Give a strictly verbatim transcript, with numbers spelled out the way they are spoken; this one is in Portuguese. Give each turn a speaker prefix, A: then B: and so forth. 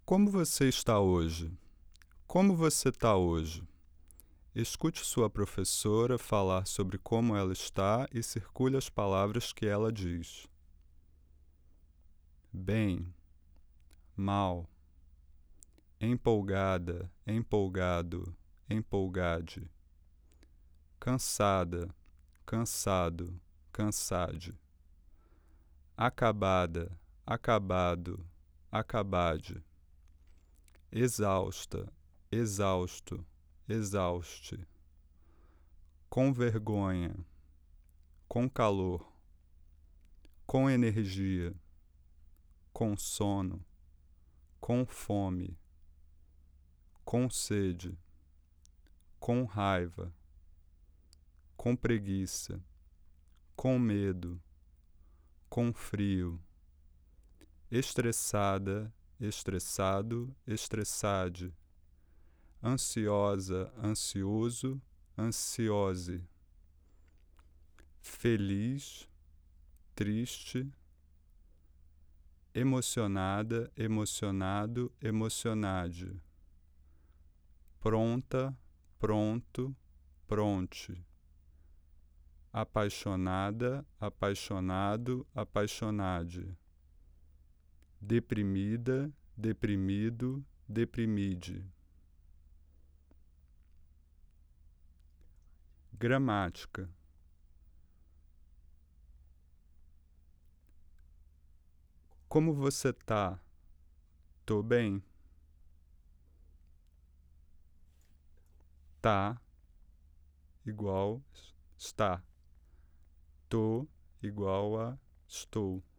A: Como você está hoje? Como você está hoje? Escute sua professora falar sobre como ela está e circule as palavras que ela diz. Bem, mal, empolgada, empolgado, empolgade, cansada, cansado, cansade, acabada, acabado, acabade, exausta, exausto, exauste, com vergonha, com calor, com energia, com sono, com fome, com sede, com raiva, com preguiça, com medo, com frio, estressada, estressado, estressade, ansiosa, ansioso, ansiose, feliz, triste, emocionada, emocionado, emocionade, pronta, pronto, pronte, apaixonada, apaixonado, apaixonade, deprimida, deprimido, deprimide. Gramática. Como você tá? Tô bem. Tá igual está. Tô igual a estou.